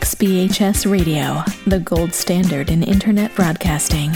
XBHS Radio, the gold standard in Internet broadcasting.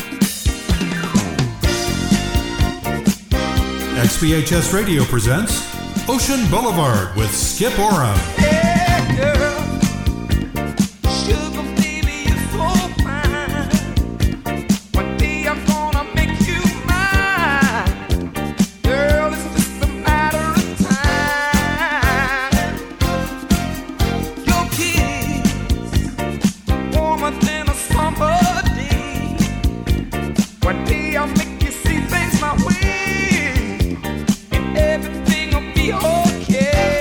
XBHS Radio presents Ocean Boulevard with Skip Oram. Yeah, girl. Sugar baby, you're so fine. One day I'm gonna make you mine. Girl, it's just a matter of time. Your kiss, warmer than a summer day. One day I'll make you see things my way, and everything will be okay.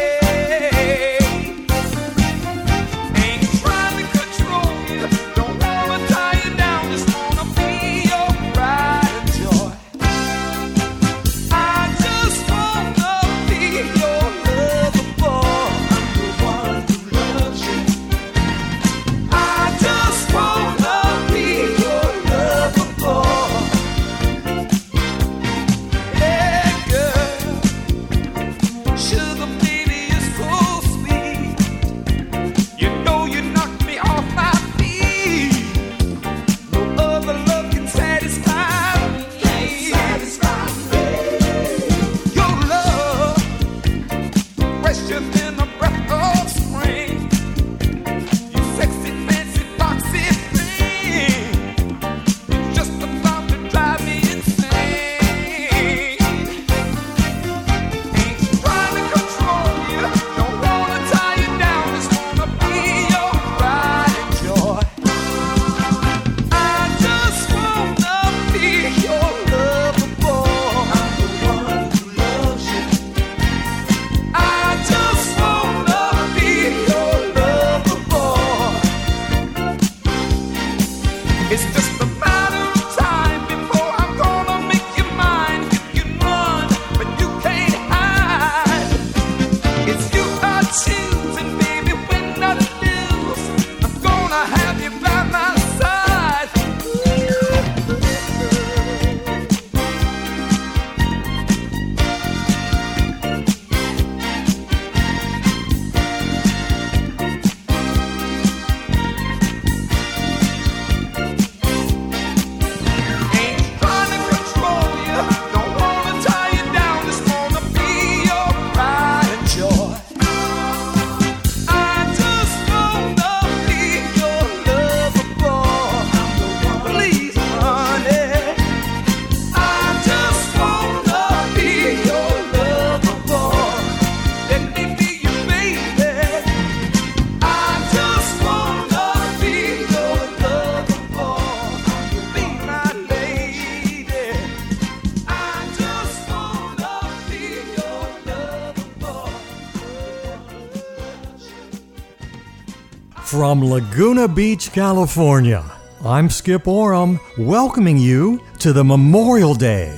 From Laguna Beach, California, I'm Skip Oram, welcoming you to the Memorial Day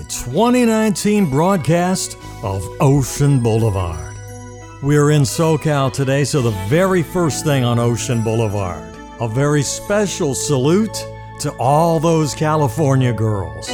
2019 broadcast of Ocean Boulevard. We're in SoCal today, so the very first thing on Ocean Boulevard, a very special salute to all those California girls.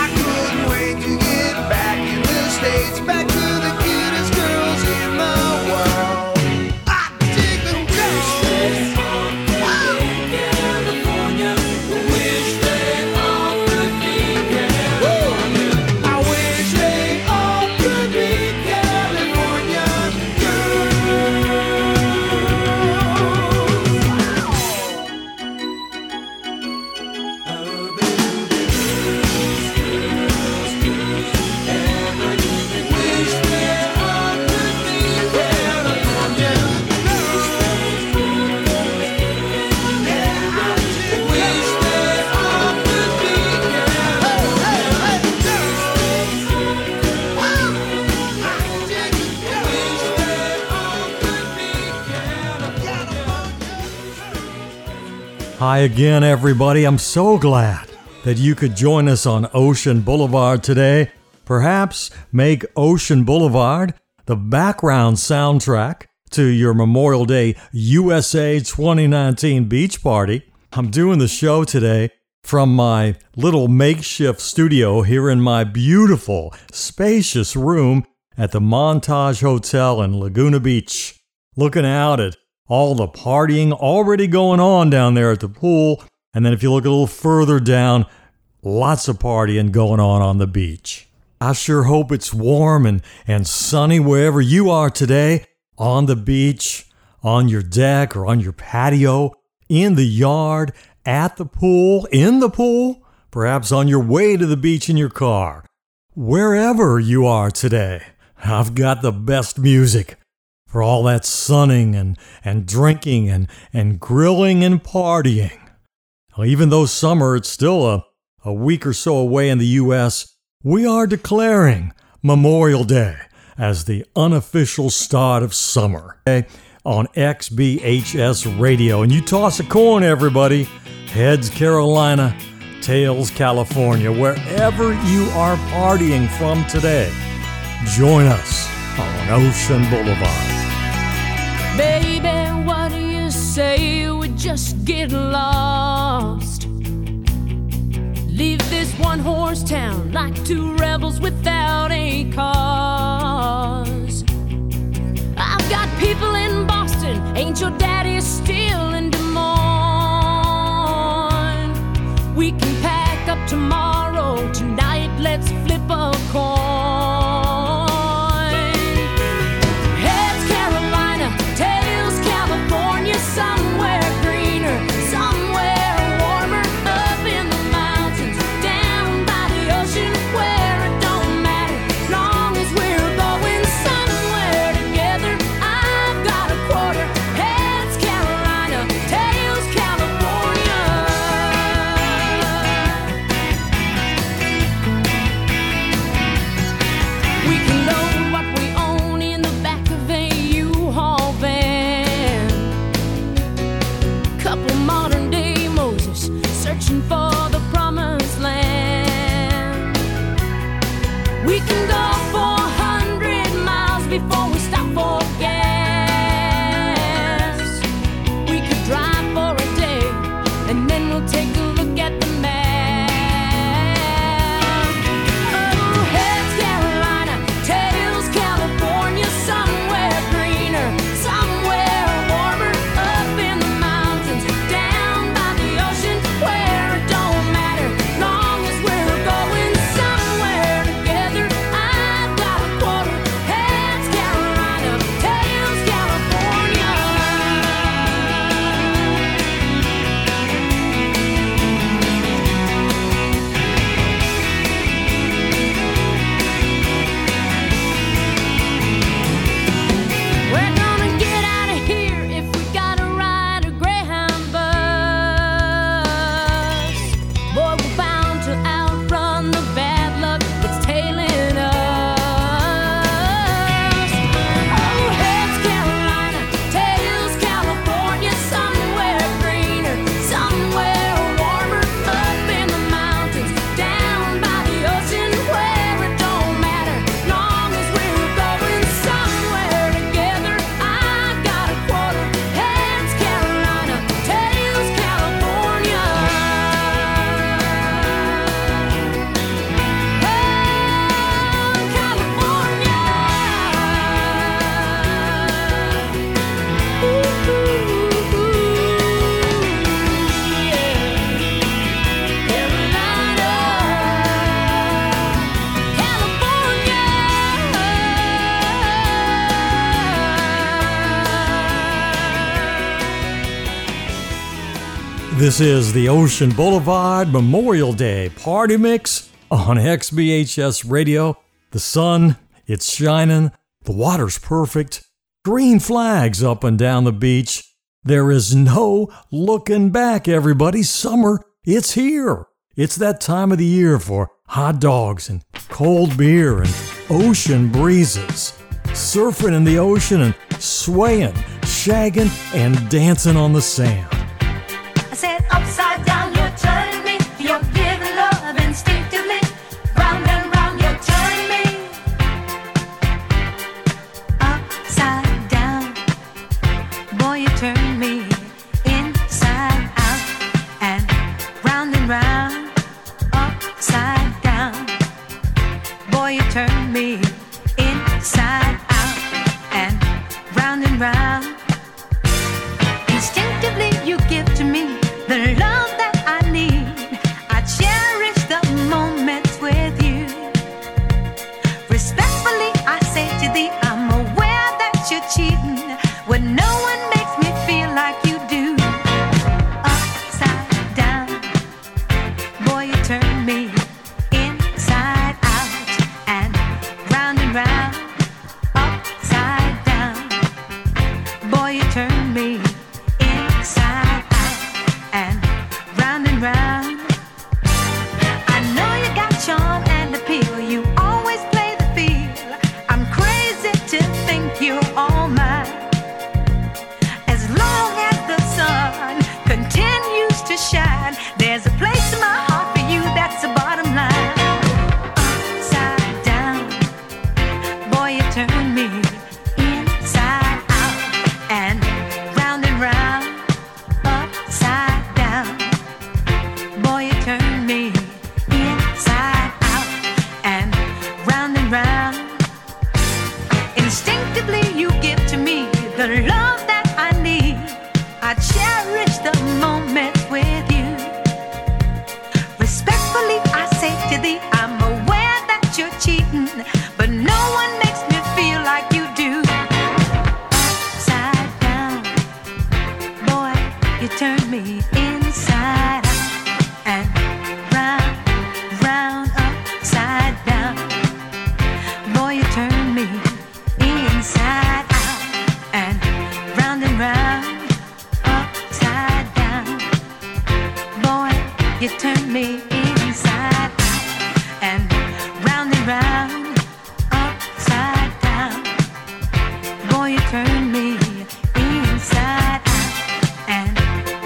Back to the cutest girls in the world. Hi again, everybody. I'm so glad that you could join us on Ocean Boulevard today. Perhaps make Ocean Boulevard the background soundtrack to your Memorial Day USA 2019 beach party. I'm doing the show today from my little makeshift studio here in my beautiful, spacious room at the Montage Hotel in Laguna Beach, looking out at all the partying already going on down there at the pool. And then if you look a little further down, lots of partying going on the beach. I sure hope it's warm and sunny wherever you are today, on the beach, on your deck or on your patio, in the yard, at the pool, in the pool, perhaps on your way to the beach in your car. Wherever you are today, I've got the best music for all that sunning and drinking and grilling and partying. Well, even though summer, it's still a week or so away in the U.S., we are declaring Memorial Day as the unofficial start of summer on XBHS Radio. And you toss a coin, everybody. Heads, Carolina, tails, California. Wherever you are partying from today, join us on Ocean Boulevard. Baby, what do you say we just get lost? Leave this one-horse town like two rebels without a cause. I've got people in Boston, ain't your daddy still in Des Moines? We can pack up tomorrow, tonight let's flip a coin. Somewhere greener, somewhere warmer, up in the mountains, down by the ocean, where it don't matter, long as we're going somewhere together. I've got a quarter, heads Carolina, tails California. We can load what we own in the back of a U-Haul van. Couple modern day Moses searching for the promised land. We can go 400 miles before we stop for gas. We could drive for a day and then we'll take a look at the map. Oh, heads Carolina, tails California, somewhere greener, somewhere warmer, up in the mountains, down by the ocean, where it don't matter, long as we're going somewhere together. I've got a quarter, heads Carolina, tails California. We're gonna get out of here if we gotta ride a Greyhound bus. Boy, we're bound to outrun the bad luck that's tailing us. Oh, heads Carolina, tails California, somewhere greener, somewhere warmer, up in the mountains, down by the ocean, where it don't matter, long as we're going somewhere together. I've got a quarter, heads Carolina, tails California. Oh, California. Ooh, yeah. Carolina, California. This is the Ocean Boulevard Memorial Day Party Mix on XBHS Radio. The sun, it's shining, the water's perfect, green flags up and down the beach. There is no looking back, everybody. Summer, it's here. It's that time of the year for hot dogs and cold beer and ocean breezes, surfing in the ocean and swaying, shagging, and dancing on the sand. I said upside down, you're turning me. You're giving love instinctively. Round and round, you're turning me. Upside down, boy, you turn me inside out. And round, upside down, boy, you turn me inside out. And round, instinctively you give to me the love that I need. I cherish the moments with you. Respectfully I say to thee, I'm aware that you're cheating when no one makes me feel like you do. Upside down, boy, you turn me inside out. And round, upside down, boy, you turn me inside out. And round, I know you got charm and appeal. You always play the field. I'm crazy to think you're all mine. As long as the sun continues to shine, there's a place in my heart for you, that's the bottom line. Upside down, boy, you turn me inside out. And round, upside down, boy, you turn me inside out. And round, instinctively you give to me the love that I need. I cherish the moments with you. Respectfully I say to thee, I'm aware that you're cheating, but no one makes me feel like you do. Upside down, boy, you turn me inside out. And round, upside down, boy, you turn me inside out. And round, upside down, boy, you turn me inside out. And round, upside down, boy, you turn me inside out. And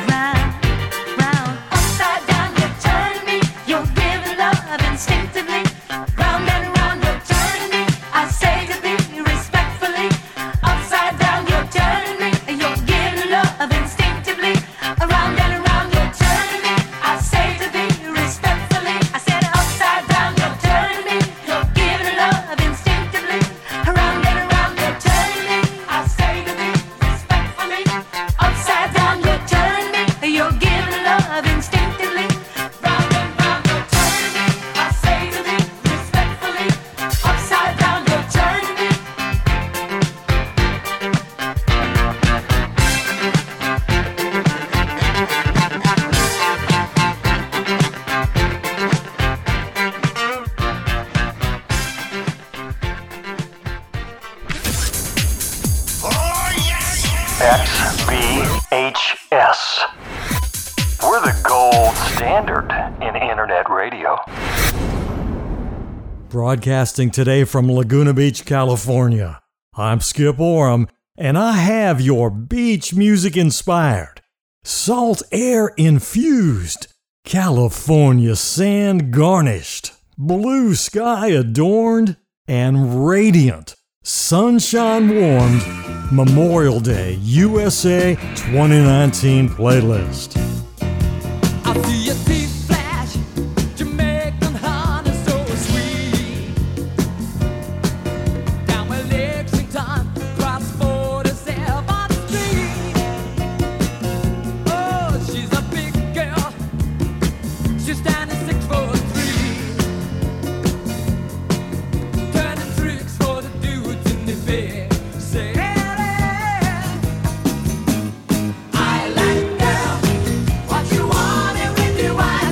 round, upside down, you turn me. You're giving love instinctively. Round and round, you're turning me. I say to thee respectfully, upside down, you're turning me. You're giving love instinctively. Around and around, you're turning me. I say to thee respectfully, I said upside down, you're turning me. You're giving love instinctively. Around and around, you're turning me. I say to thee respectfully, upside down, you're turning me. You're giving love instinctively. Round and round, you're turning me. I say to thee respectfully, upside down, you're turning me. XBHS. We're the gold standard in internet radio. Broadcasting today from Laguna Beach, California. I'm Skip Oram, and I have your beach music inspired, salt air infused, California sand garnished, blue sky adorned, and radiant, sunshine warmed Memorial Day USA 2019 playlist. I see your teeth flash, Jamaican honey so sweet. Down where Lexington, cross 47th Street. Oh, she's a big girl, she's standing 6'3", turning tricks for the dudes in the bed. Say, I like girl, what you want and when you want.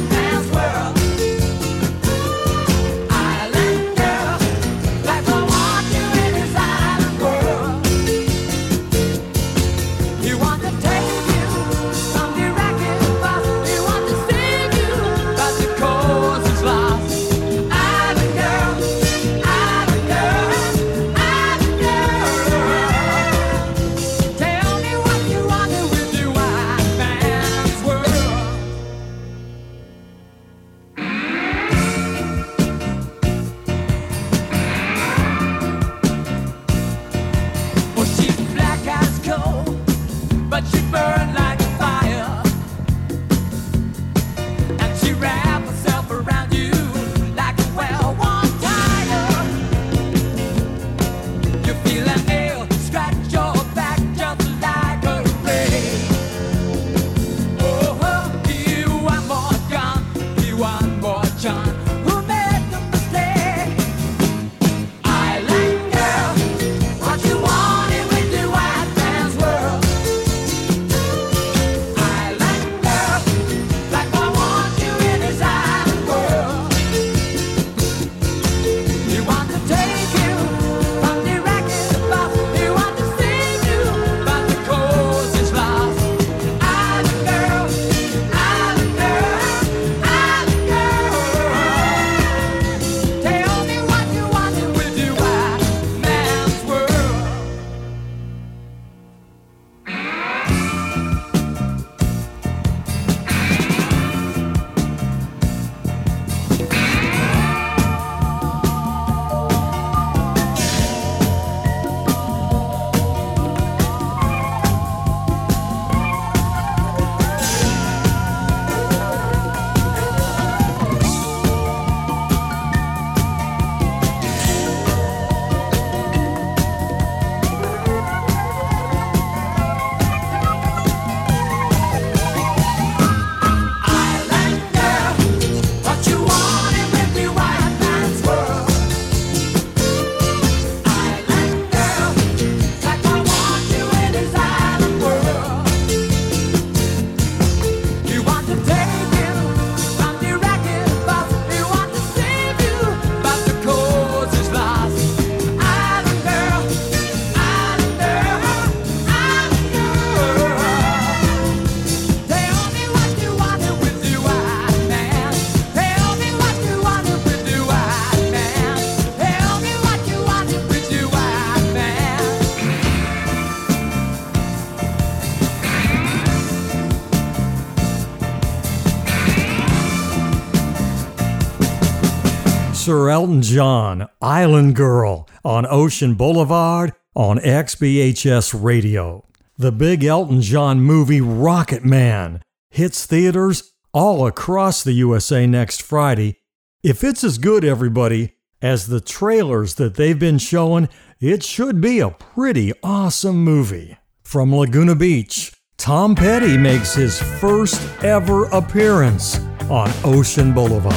Sir Elton John, Island Girl, on Ocean Boulevard on XBHS Radio. The big Elton John movie Rocket Man hits theaters all across the USA next Friday. If it's as good, everybody, as the trailers that they've been showing, it should be a pretty awesome movie. From Laguna Beach, Tom Petty makes his first ever appearance on Ocean Boulevard.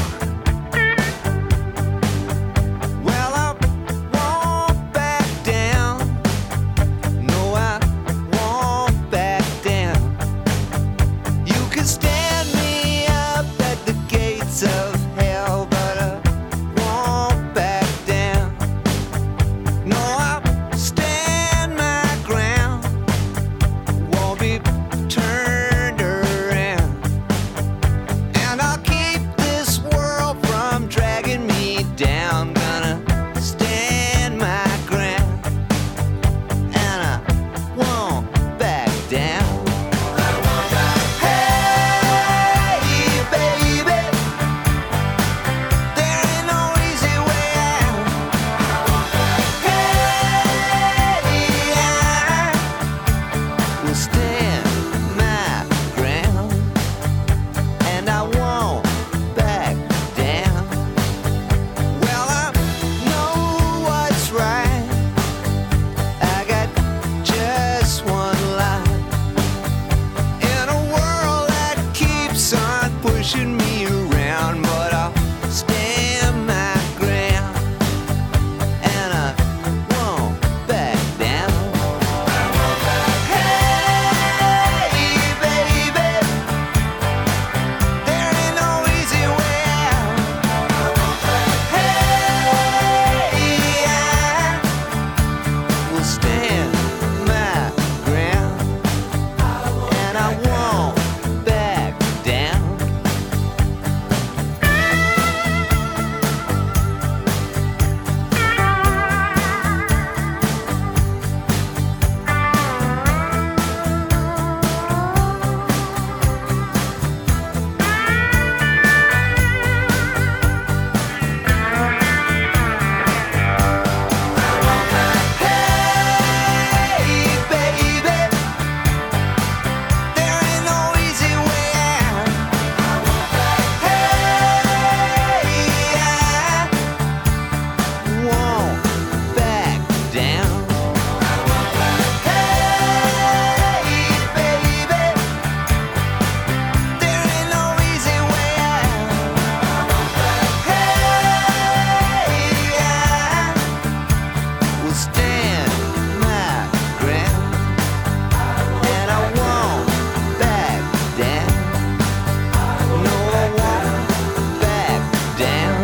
Well, I won't back down. No, I won't back down. You can stand me up at the gates of hell, but I won't back down. No, I'll stand my ground. Won't be turned around. And I'll keep this world from dragging me down. Gonna stand my ground. And I won't back down. Hey, baby, there ain't no easy way out. Hey, I will stand my ground. And I won't back down. Well, I know what's right. I got just one life. In a world that keeps on pushing me around, but I'll stand my ground. And I won't back down. Hey, baby, there ain't no easy way out. Hey, I will stand my ground. And I won't back down. Hey, baby, there ain't no easy way out. Hey, I won't back down. Hey, baby, there ain't no easy way out. Hey, I will stand my ground. And I won't back down. No, I won't back down.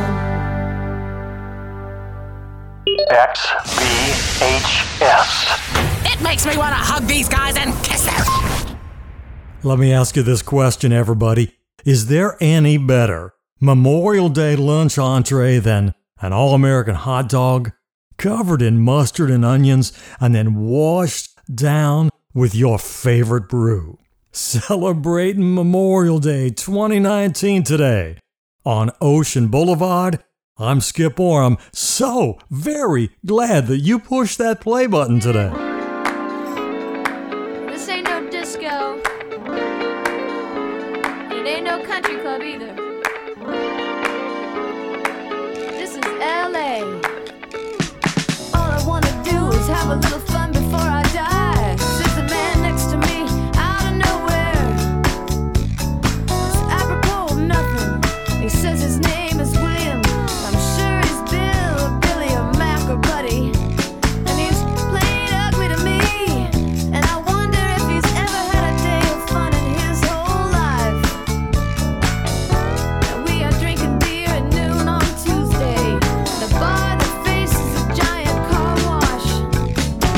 XBHS. It makes me want to hug these guys and kiss them. Let me ask you this question, everybody. Is there any better Memorial Day lunch entree than an all-American hot dog covered in mustard and onions and then washed down with your favorite brew? Celebrating Memorial Day 2019 today on Ocean Boulevard. I'm Skip Oram. So very glad that you pushed that play button today. This ain't no disco. And it ain't no country club either. This is LA. All I wanna do is have a little fun before I die. Sits a man next to me out of nowhere. It's apropos of nothing. He says his name is William. I'm sure he's Bill or Billy or Mac or Buddy. And he's playing ugly to me. And I wonder if he's ever had a day of fun in his whole life. And we are drinking beer at noon on Tuesday. The bar that faces a giant car wash.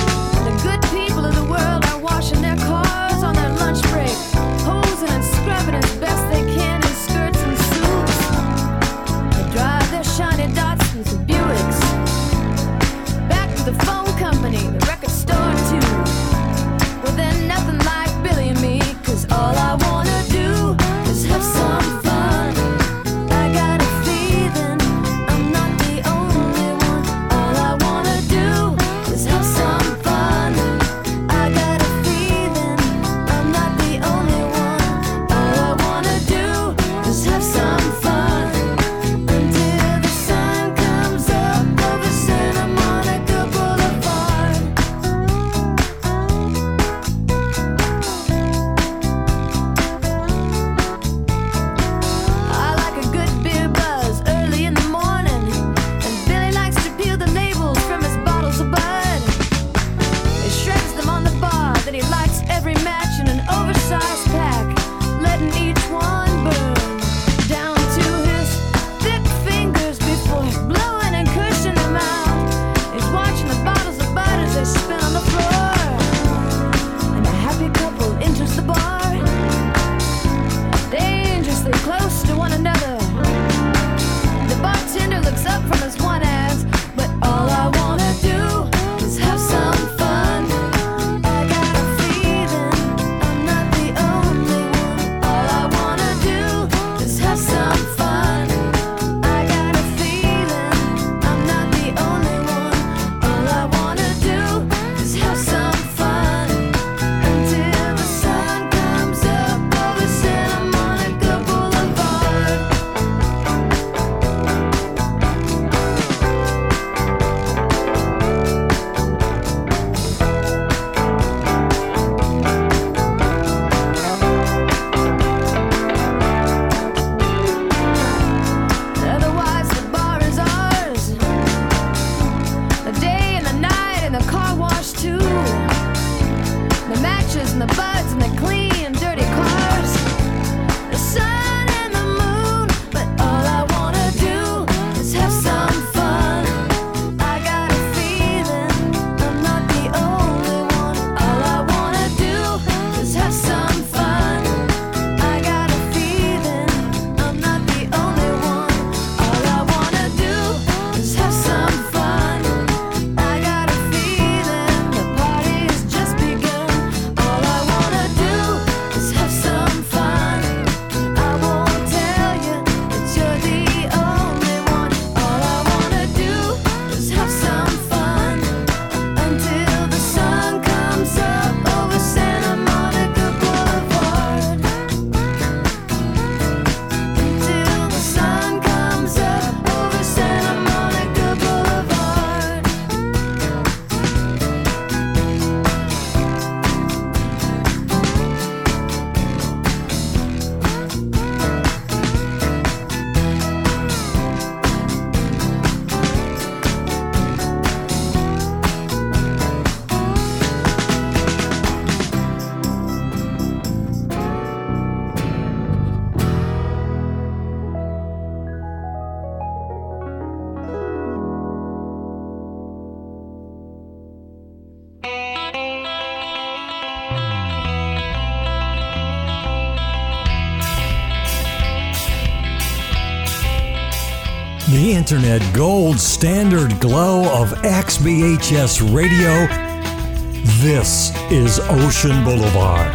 the internet gold standard glow of XBHS Radio. This is Ocean Boulevard.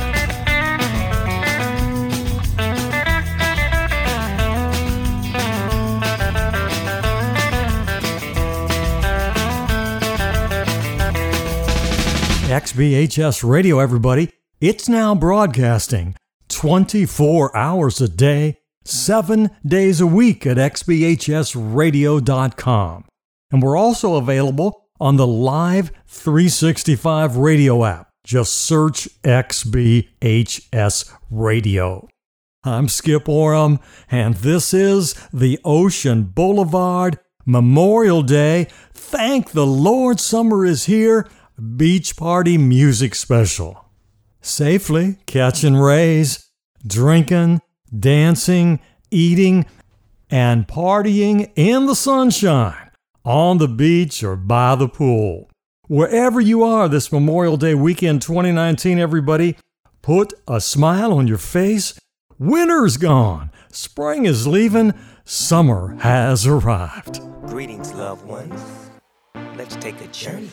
XBHS Radio, everybody. It's now broadcasting 24 hours a day, 7 days a week at xbhsradio.com. And we're also available on the Live 365 radio app. Just search XBHS Radio. I'm Skip Oram, and this is the Ocean Boulevard Memorial Day. Thank the Lord summer is here. Beach Party Music Special. Safely catching rays, drinking, dancing, eating, and partying in the sunshine, on the beach or by the pool. Wherever you are this Memorial Day weekend 2019, everybody, put a smile on your face. Winter's gone. Spring is leaving. Summer has arrived. Greetings, loved ones. Let's take a journey.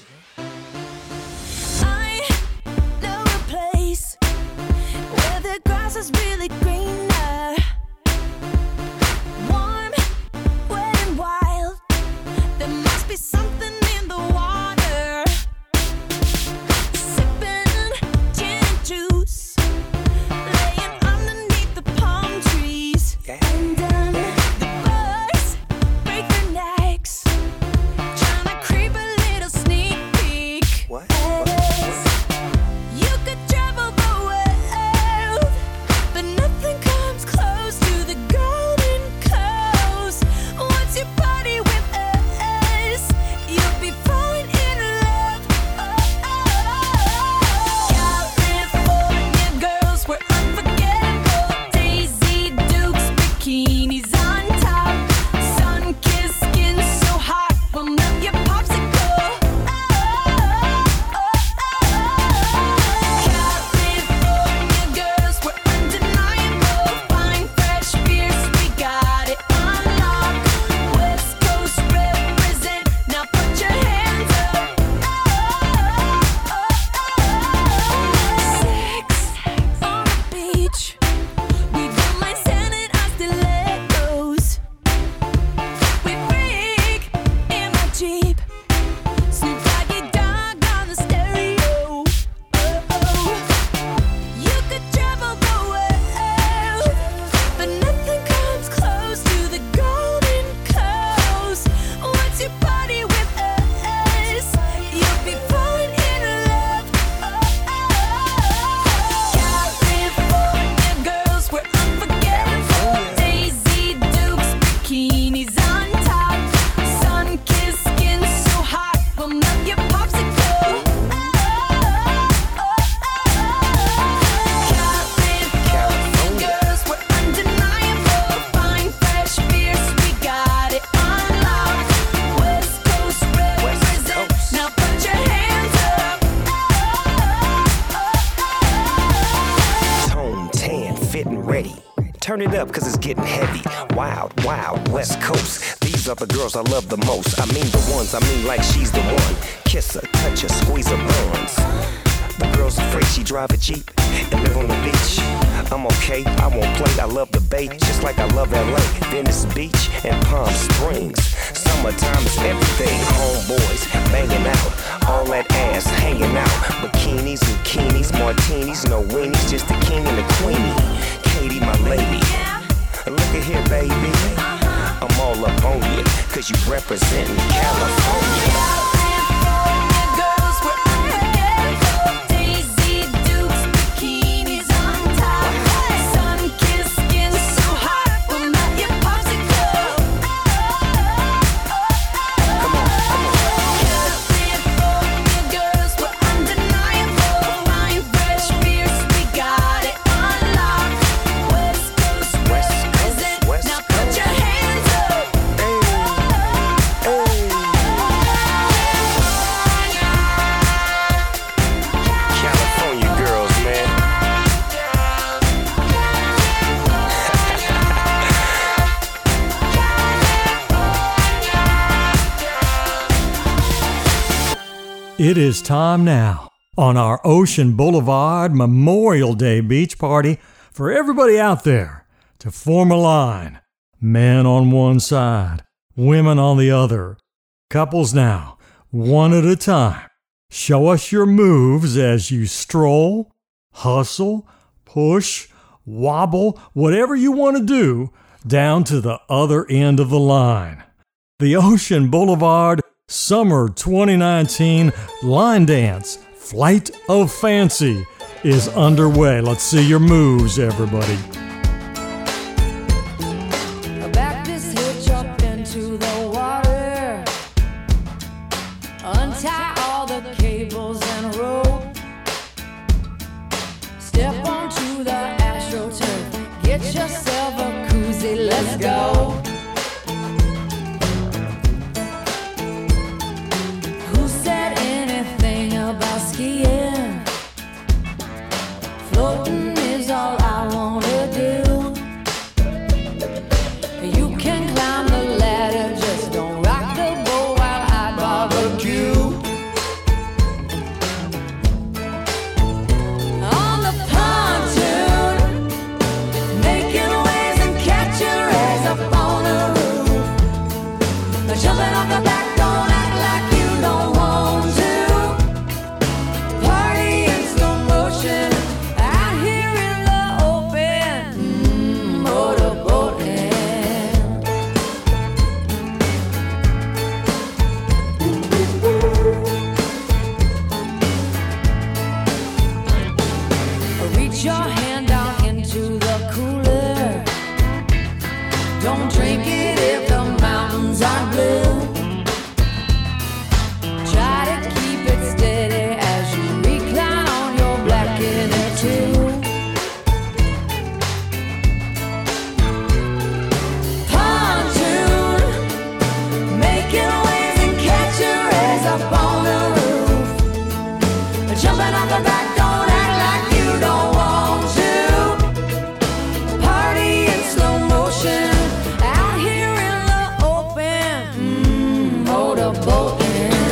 I know a place where the grass is really greener, warm, wet and wild. There must be something in the water. Sipping gin and juice, laying underneath the palm trees. And the birds break their necks, trying to creep a little sneak peek. What? You could travel the world, but nothing comes close to the Golden Coast. Once you party with us, you'll be falling in love. California girls were unforgettable. Daisy Dukes, bikinis on top, sun-kissed skin so hot will melt your popsicle. California girls were undeniable. Fine, fresh beers, we got it on lock. West Coast represent, now put your hands up. Sex on the beach, we don't mind sanding our stilettos. We freak in my Jeep, Snoop Doggy Dogg on the stereo. You could travel the world, but nothing comes close to the Golden Coast. Once you party with us, you'll be falling in love. California girls were unforgettable. Daisy Dukes, bikinis on top, sun-kissed skin so hot will melt your popsicle. California girls were undeniable. Fine, fresh beers, we got it on lock. West Coast represent, now put your hands up. Tone, tan, fit and ready. Turn it up, cause it's getting heavy. Wild, wild, West Coast. These are the girls I love the most. I mean the ones, I mean like she's the one. Kiss her, touch her, squeeze her buns. The girl's afraid she drive a Jeep and live on the beach. I'm okay, I won't play, I love the bay, just like I love LA. Venice Beach and Palm Springs. Summertime is everything. Homeboys banging out, all that ass hanging out. Bikinis, zucchinis, martinis, no weenies, just the king and the queenie. Katie, my lady. Look at here, baby. I'm all up on you, cause you representing California. California girls were unforgettable. Daisy Dukes, bikinis on top, sun-kissed skin so hot will melt your popsicle. Come on, come on. It is time now on our Ocean Boulevard Memorial Day beach party for everybody out there to form a line. Men on one side, women on the other. Couples now, one at a time. Show us your moves as you stroll, hustle, push, wobble, whatever you want to do, down to the other end of the line. The Ocean Boulevard Summer 2019 Line Dance Flight of Fancy is underway. Let's see your moves, everybody. Back this hitch up into the water. Untie all the cables and rope. Step onto the AstroTurf. Get yourself a koozie, let's go. Who said anything about skiing? Floating is all I wanna do. You can climb the ladder, just don't rock the boat while I barbecue. On the pontoon, making waves and catching rays up on the roof. Jumping off the back, don't act like you don't want to. Party in slow motion, out here in the open. Motorboating. Reach your hand down into the cooler. Don't drink it if the mountains are blue. Try to keep it steady as you recline on your black inner tube. Pontoon, making waves and catching rays up on the roof. Jumping off the back, don't act like you don't want to. Party in slow motion, out here in the open. Motorboating.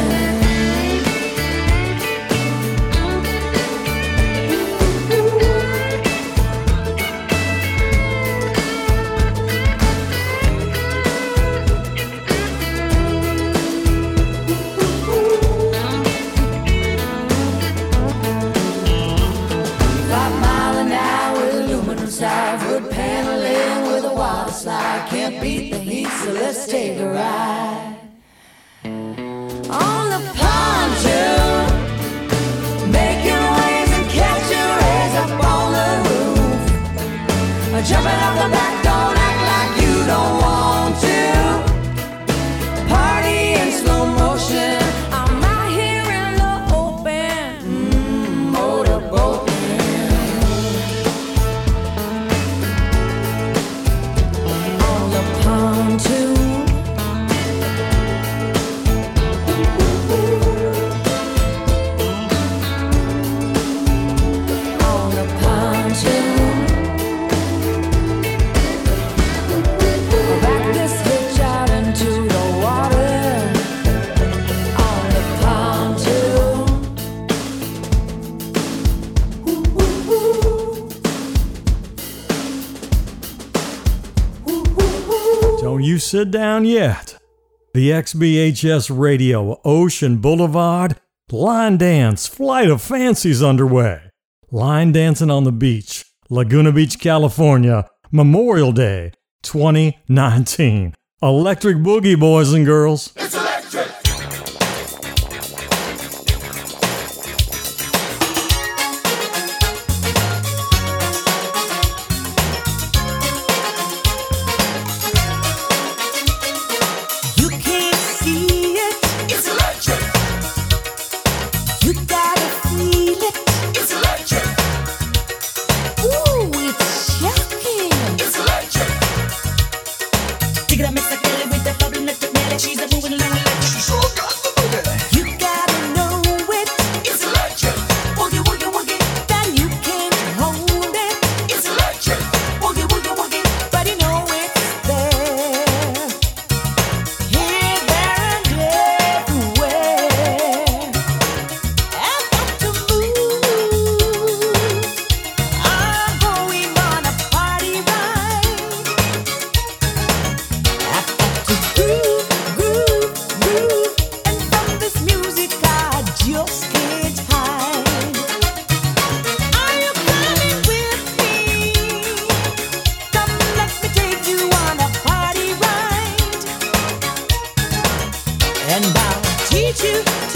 Wood paneling with a water slide. Can't beat the heat, so let's take a ride. On the pontoon, making waves and catching rays up on the roof. Jumping off the back, don't act like you don't want to. Party in slow motion, I'm out here in the open. Motorboating. Pontoon. On the pontoon. Back this hitch out into the water. On the pontoon. Don't you sit down yet. The XBHS Radio Ocean Boulevard Line Dance Flight of Fancy's underway. Line dancing on the beach, Laguna Beach, California, Memorial Day 2019. Electric Boogie, boys and girls. It's electric. You can't see it. It's electric. You gotta feel it. It's electric. Ooh, it's shocking. It's electric. Dig it up, mix a Kelly with the bubbly, she's a moving along.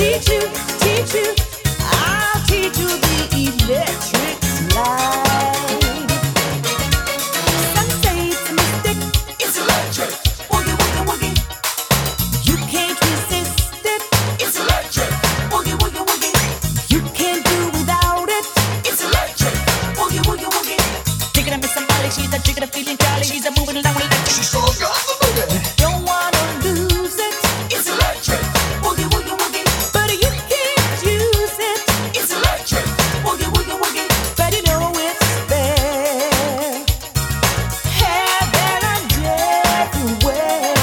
teach you, teach you. I'll teach you the electric slide. Some say it's a mistake. It's electric. Woogie, woogie, woogie. You can't resist it. It's electric. Woogie, woogie, woogie. You can't do without it. It's electric. Woogie, woogie, woogie. Thinking of Miss Somebody, she's a chicken, feeling jolly. She's a moving along with electric. She's so got the boogie. Don't wanna lose it. It's electric. Woogie, woogie, woogie. But you can't use it. It's electric. Woogie, woogie, woogie. But you know it's there. Here, there, and everywhere.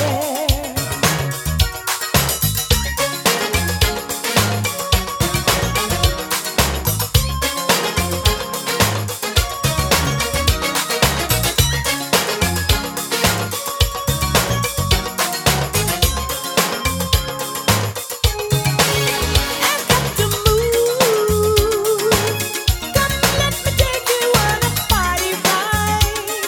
I've got to move. Come, let me take you on a party ride.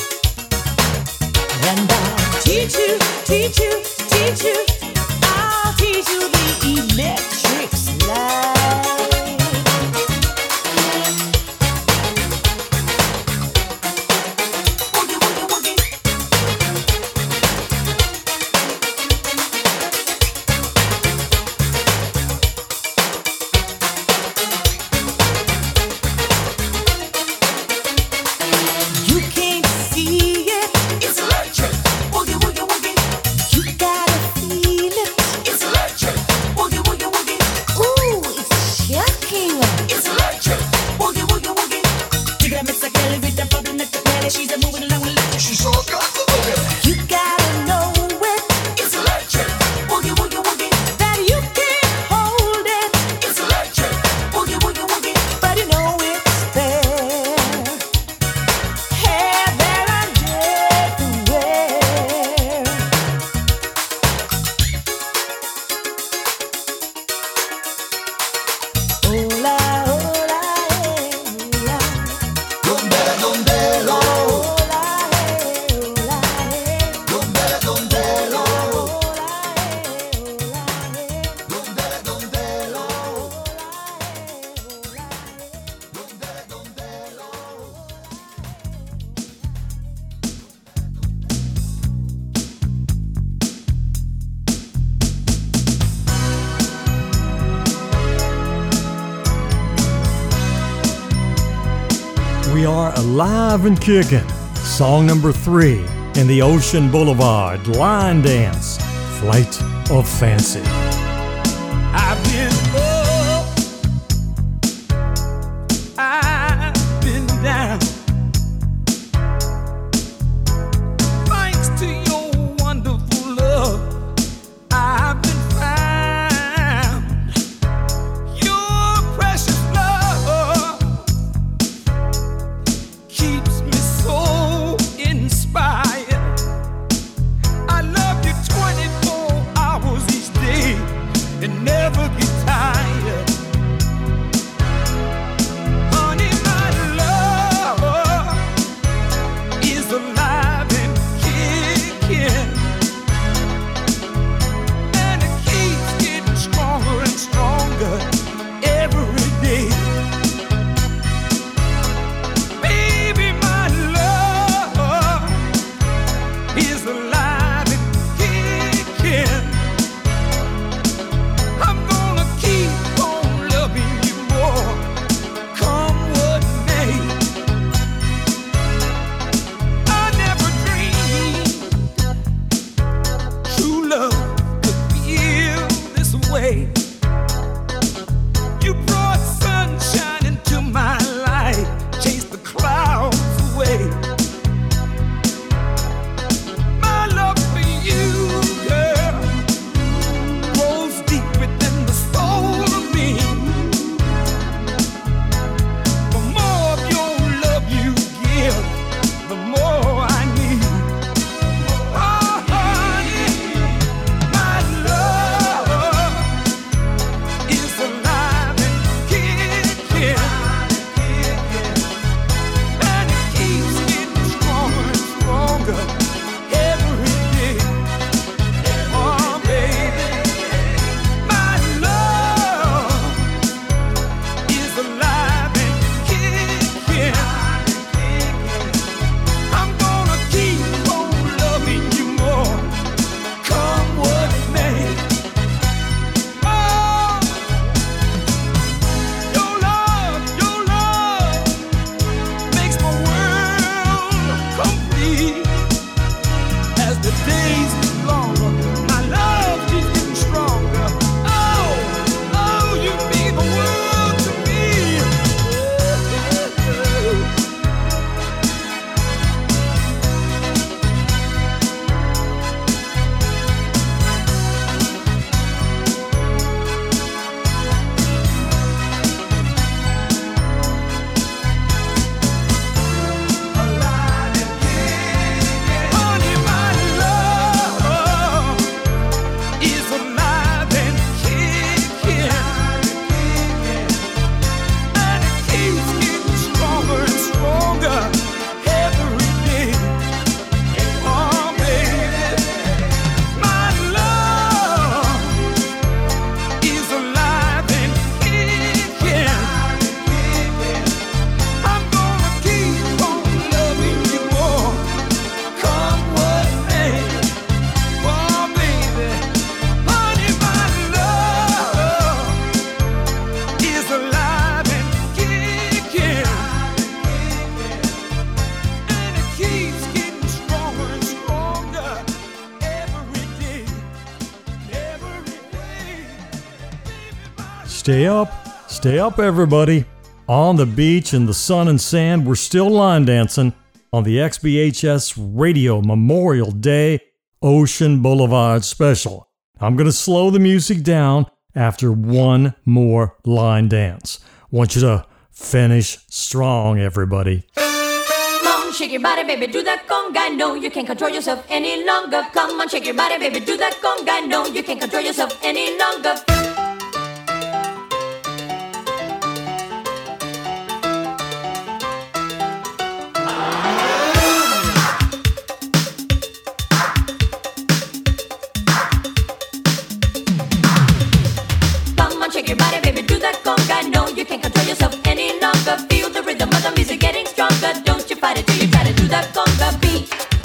And I'll teach you, teach you, teach you. I'll teach you the electric slide. Woogie, woogie, woogie. You can't see it. It's electric. Woogie, woogie, woogie. You gotta feel it. It's electric. Woogie, woogie, woogie. Ooh, it's shocking. It's electric. Woogie, woogie, woogie. Dig it, Miss Kelly with the problem at the belly. She's a moving along with electric. She's all got the boogie. You gotta know it. It's electric. Woogie, woogie, woogie. That you can't hold it. It's electric. Woogie, woogie, woogie. But you know it's there. Here, there, and everywhere. Hola, hola, hola. Hola, hola, We are alive and kicking. Song number 3 in the Ocean Boulevard Line Dance, Flight of Fancy. I've been up, I've been down. Thanks to your wonderful love, I've been found. Your precious love keeps me so inspired. I love you 24 hours each day. Stay up, everybody. On the beach in the sun and sand, we're still line dancing on the XBHS Radio Memorial Day Ocean Boulevard special. I'm going to slow the music down after one more line dance. Want you to finish strong, everybody. Come on, shake your body, baby, do that conga. No, you can't control yourself any longer. Come on, shake your body, baby, do that conga. No, you can't control yourself any longer. Shake your body, baby, do that conga. No, you can't control yourself any longer. Feel the rhythm of the music getting stronger. Don't you fight it till you try to do that conga beat.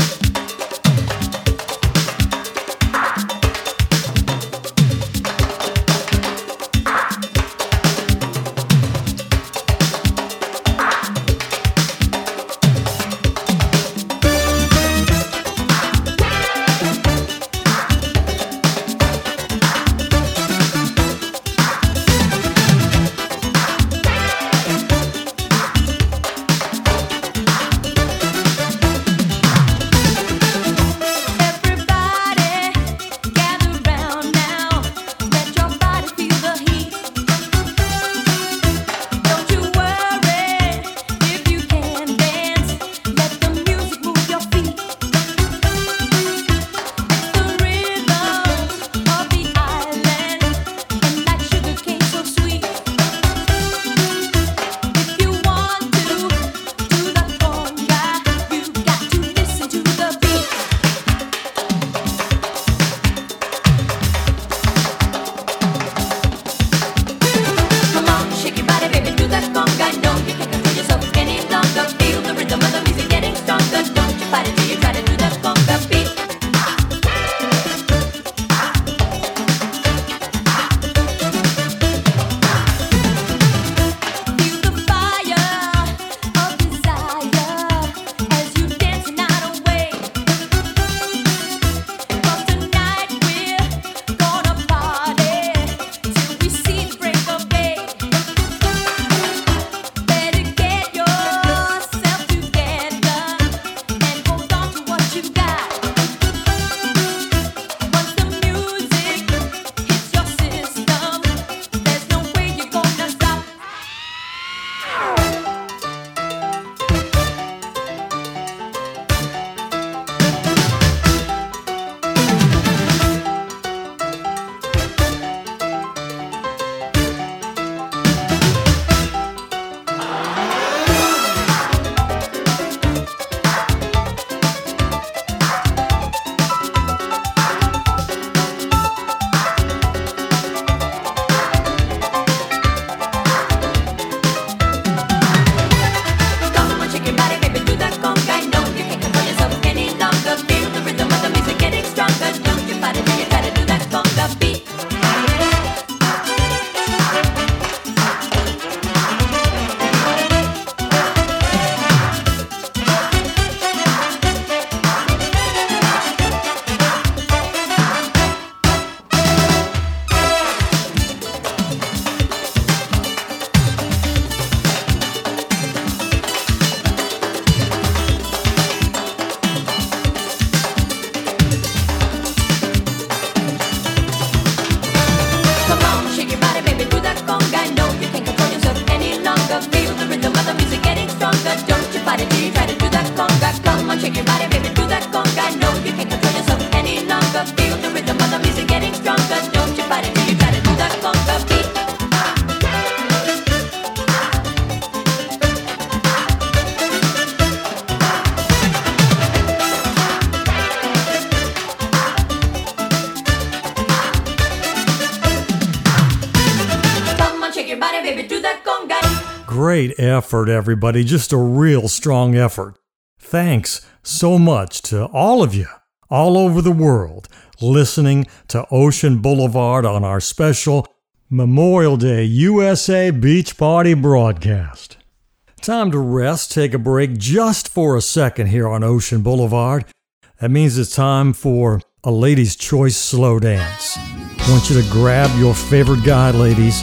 Great effort, everybody. Just a real strong effort. Thanks so much to all of you all over the world listening to Ocean Boulevard on our special Memorial Day USA Beach Party broadcast. Time to rest, take a break just for a second here on Ocean Boulevard. That means it's time for a Ladies' Choice slow dance. I want you to grab your favorite guy, ladies,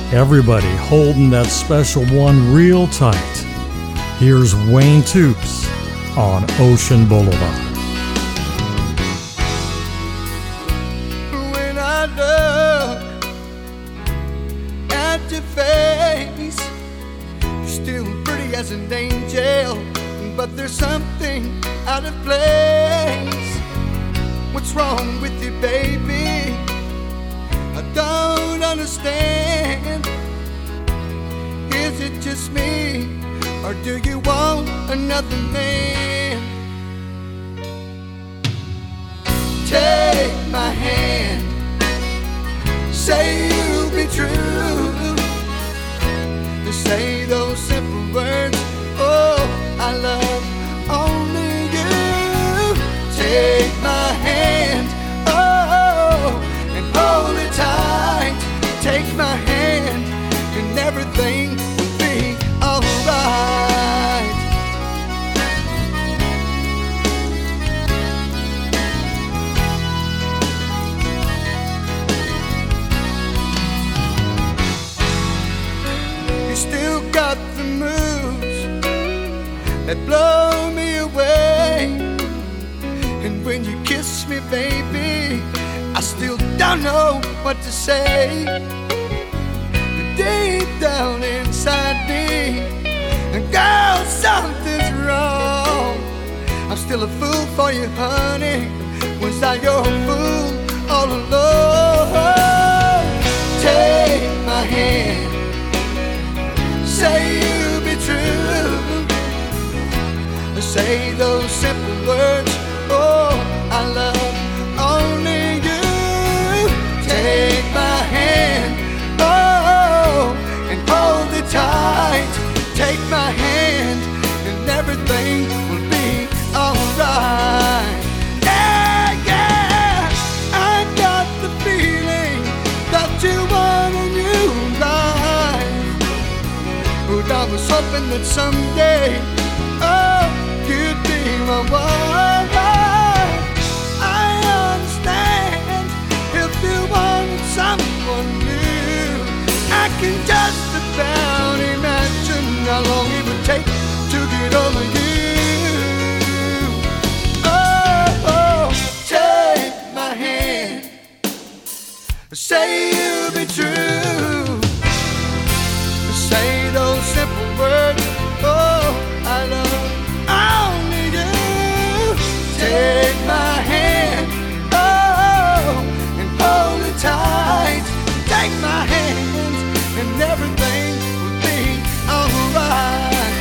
Everybody holding that special one real tight. Here's Wayne Toops on Ocean Boulevard. When I look at your face, you're still pretty as an angel, but there's something out of place. What's wrong with you, baby? I don't understand. Is it just me, or do you want another man? Take my hand, say you'll be true. To say those simple words, oh, I love only you. Take my hand, oh, and hold it tight. Take my hand, and everything will be alright. You still got the moves that blow me away, and when you kiss me, baby, I still don't know what to say. Deep down inside me, girl, something's wrong. I'm still a fool for you, honey. Was I your fool all along? Take my hand, say you'll be true. Say those simple words, oh, I love only you. Take my hand, oh, and hold it tight. Take my hand, and everything will be alright. Yeah, yeah, I got the feeling that you want a new life. But I was hoping that someday, oh, you'd be my wife. I understand if you want someone new. I can just about imagine how long it would take to get over you. Oh, take my hand, say you'll be true. Say those simple words, oh, I love only you. Take my hand, oh, and hold it tight. Take my hand, and everything will be alright.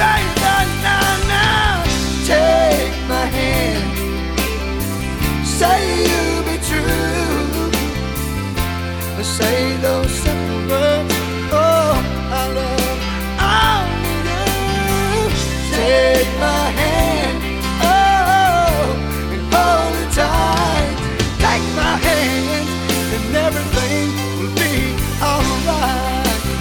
Now, take my hand, say you'll be true. Say those simple words, oh, I love only you. Take my hand, oh, and hold it tight. Take my hand, and everything will be alright.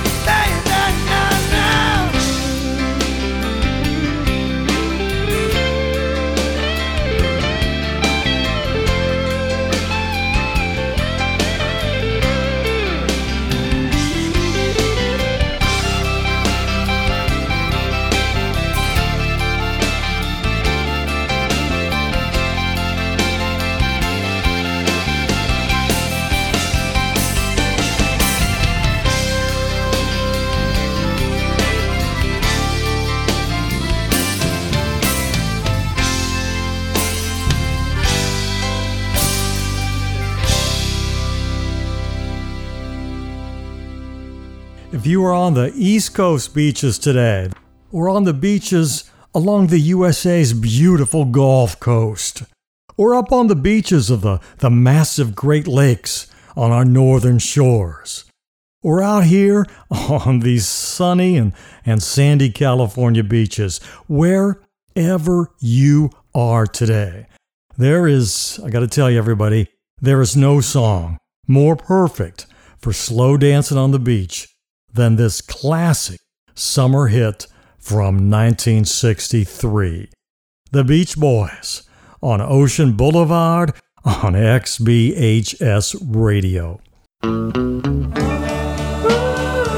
If you are on the East Coast beaches today, or on the beaches along the USA's beautiful Gulf Coast, or up on the beaches of the massive Great Lakes on our northern shores, or out here on these sunny and sandy California beaches, wherever you are today, there is, I got to tell you everybody, there is no song more perfect for slow dancing on the beach than this classic summer hit from 1963. The Beach Boys on Ocean Boulevard on XBHS Radio. Ooh.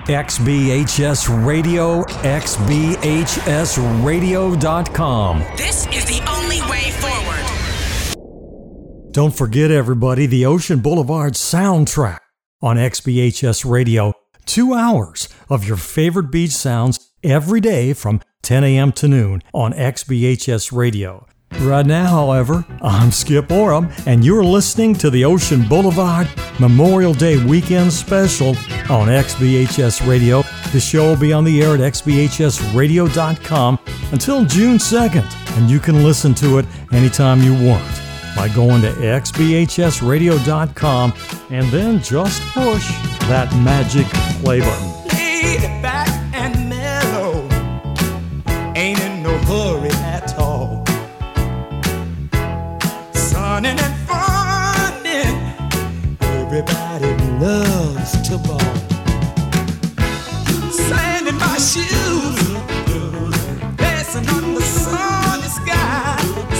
XBHS Radio, XBHSradio.com. This is the only way forward. Don't forget, everybody, the Ocean Boulevard soundtrack on XBHS Radio. 2 hours of your favorite beach sounds every day from 10 a.m. to noon on XBHS Radio. Right now, however, I'm Skip Oram, and you're listening to the Ocean Boulevard Memorial Day Weekend Special on XBHS Radio. The show will be on the air at xbhsradio.com until June 2nd, and you can listen to it anytime you want by going to xbhsradio.com and then just push that magic play button. Laid back and mellow, ain't in no hurry at all. Sunning and funning, everybody loves to ball. Sand in my shoes, dancing on the sunny sky.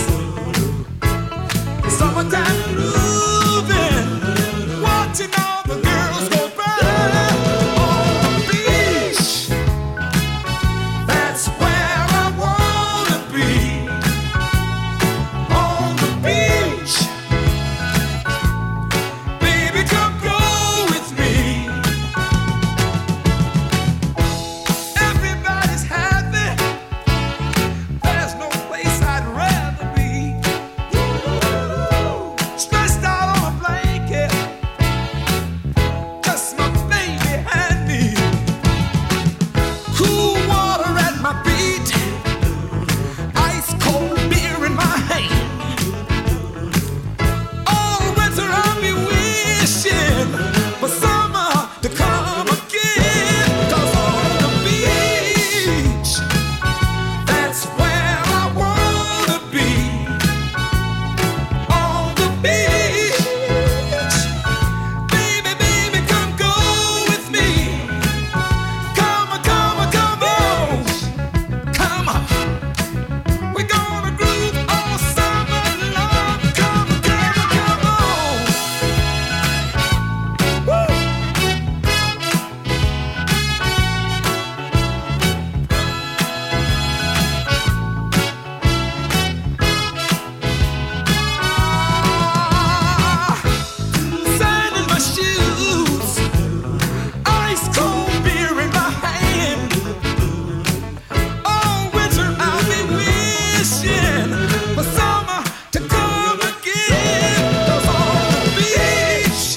Summertime grooving, watching all the girls go by. On the beach, that's where I wanna be. On the beach, baby, come go with me. Everybody's happy, there's no place I'd rather be. Stressed out on a blanket, just my baby and me. Cool water at my feet, ice cold beer in my hand. All winter I'll be wishing for summer to come again. 'Cause on the beach, that's where I wanna be. On the beach, baby, baby, come go with me. Come on, come on, come on, come on. We're gonna groove all summer long. Come on, come on, come on. Woo! Sand in my shoes, ice cold beer in my hand. All winter I'll be wishing for summer to come again. 'Cause on the beach,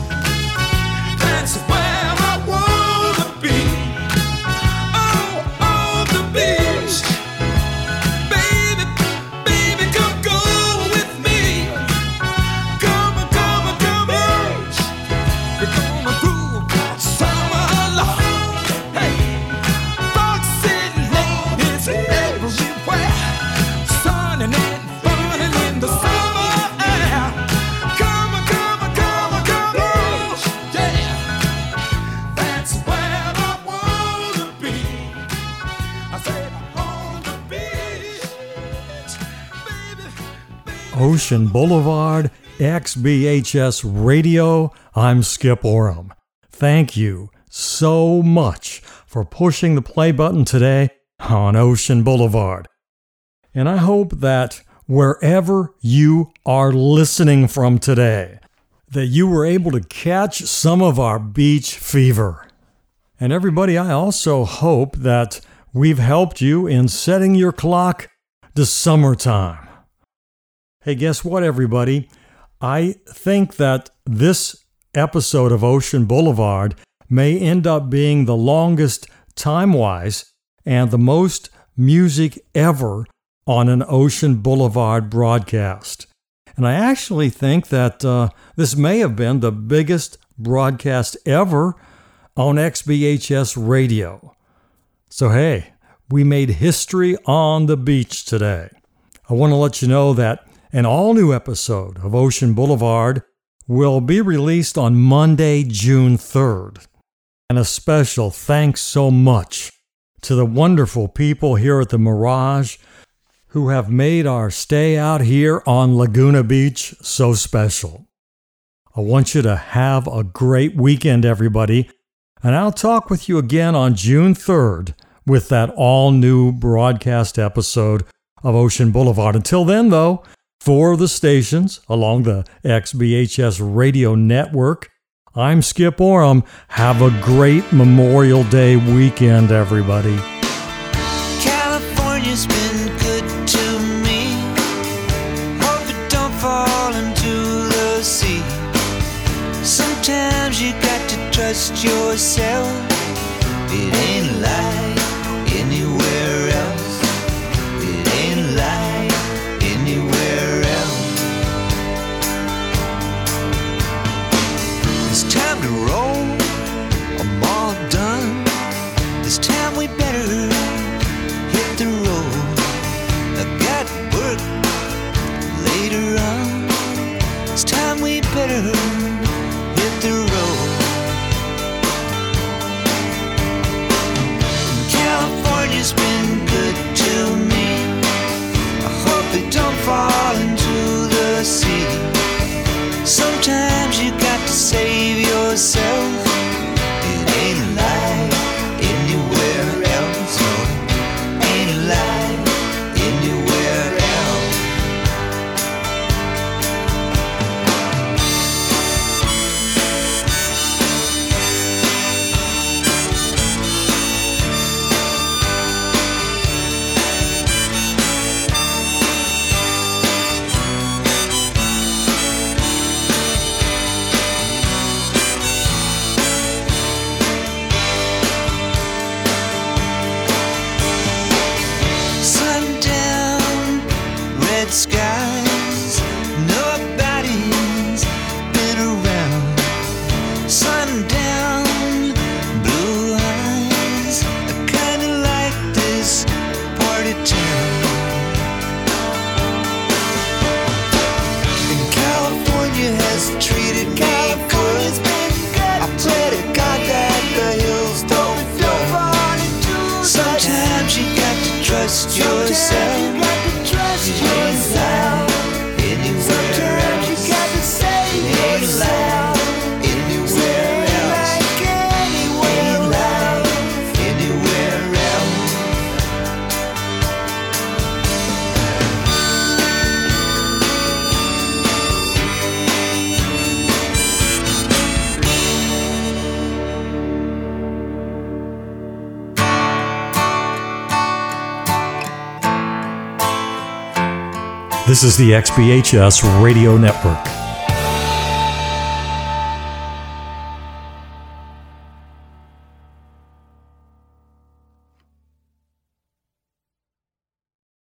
that's where I wanna be. Oh, on the beach, baby, baby, come go with me. Come on, come on, come on. We're gonna groove all summer long. Hey, foxy ladies everywhere, sunning and funning in the summer air. Come on, come on, come on, come on. Yeah, that's where I wanna be. I said on the beach, baby. Ocean Boulevard, XBHS Radio. I'm Skip Oram. Thank you so much for pushing the play button today on Ocean Boulevard. And I hope that wherever you are listening from today, that you were able to catch some of our beach fever. And everybody, I also hope that we've helped you in setting your clock to summertime. Hey, guess what, everybody? I think that this episode of Ocean Boulevard may end up being the longest time-wise and the most music ever on an Ocean Boulevard broadcast. And I actually think that this may have been the biggest broadcast ever on XBHS Radio. So hey, we made history on the beach today. I want to let you know that an all-new episode of Ocean Boulevard will be released on Monday, June 3rd. And a special thanks so much to the wonderful people here at the Mirage who have made our stay out here on Laguna Beach so special. I want you to have a great weekend, everybody. And I'll talk with you again on June 3rd with that all-new broadcast episode of Ocean Boulevard. Until then, though, for the stations along the XBHS radio network, I'm Skip Oram. Have a great Memorial Day weekend, everybody. California's been good to me. Hope it don't fall into the sea. Sometimes you got to trust yourself. It ain't like anywhere else. It ain't like anywhere else. It's time to roll. I'm all done. This time we better hit the road. I got work later on. It's time we better hit the road. California's been good to me. I hope it don't fall into the sea. Sometimes you got to save yourself. It ain't like anywhere else. No, ain't like anywhere else. Sundown, red skies, nobody's been around. Sundown, blue eyes, I kinda like this party town. And California has treated me good. I pray to God that the hills don't flood. Sometimes you got to trust yourself. It ain't like anywhere else. It ain't like anywhere else. Ain't like anywhere else. This is the XBHS Radio Network.